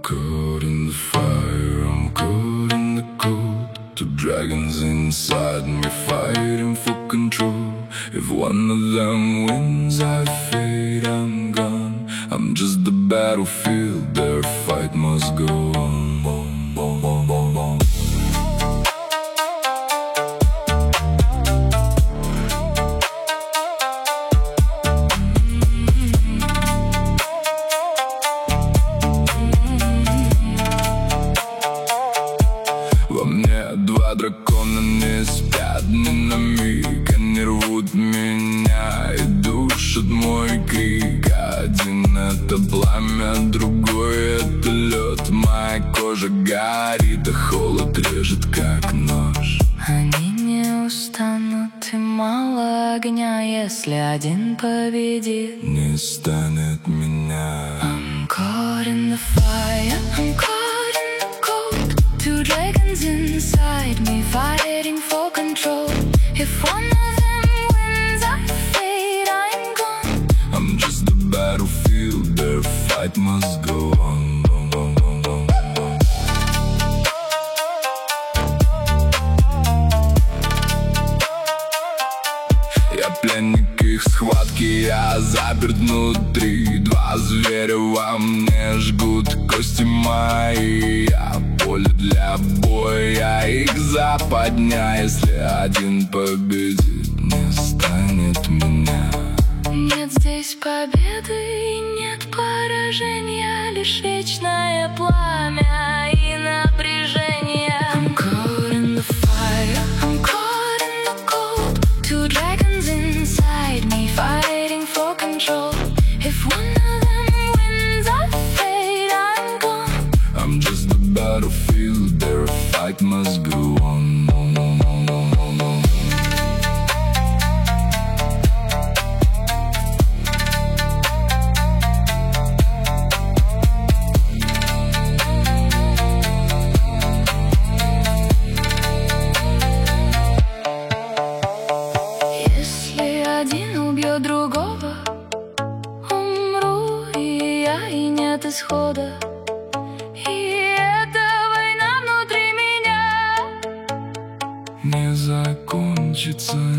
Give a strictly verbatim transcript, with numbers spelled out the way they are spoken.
caught in the fire, I'm caught in the cold. Two dragons inside me fighting for control. If one of them wins, I fade, I'm gone. I'm just the battlefield, their fight must go on. Boom, boom, boom, boom, boom. Во мне два дракона не спят ни на миг. Они рвут меня и душат мой крик. Один это пламя, другой это лед. Моя кожа горит, а холод режет как нож. Они не устанут, и мало огня, если один победит. Не станет меня. I'm caught in the fire, I'm caught in the cold. Two dragons inside me fighting for control. If one of them wins, I fade, I'm gone. I'm just the battlefield, their fight must go on. Я пленник их схватки, я заперт внутри. Два зверя во мне жгут кости мои. Я поле для боя, их западня. Если один победит, не станет меня. Нет здесь победы и нет поражения, лишь вечное пламя и напряжение. I'm caught in the fire, I'm caught in the cold. Two dragons inside me fighting for control. If one of them wins, I fade, I'm gone. I'm just the battlefield, their fight must go on. Если один убьет другого, умру и я, и нет исхода. И эта война внутри меня Не закончится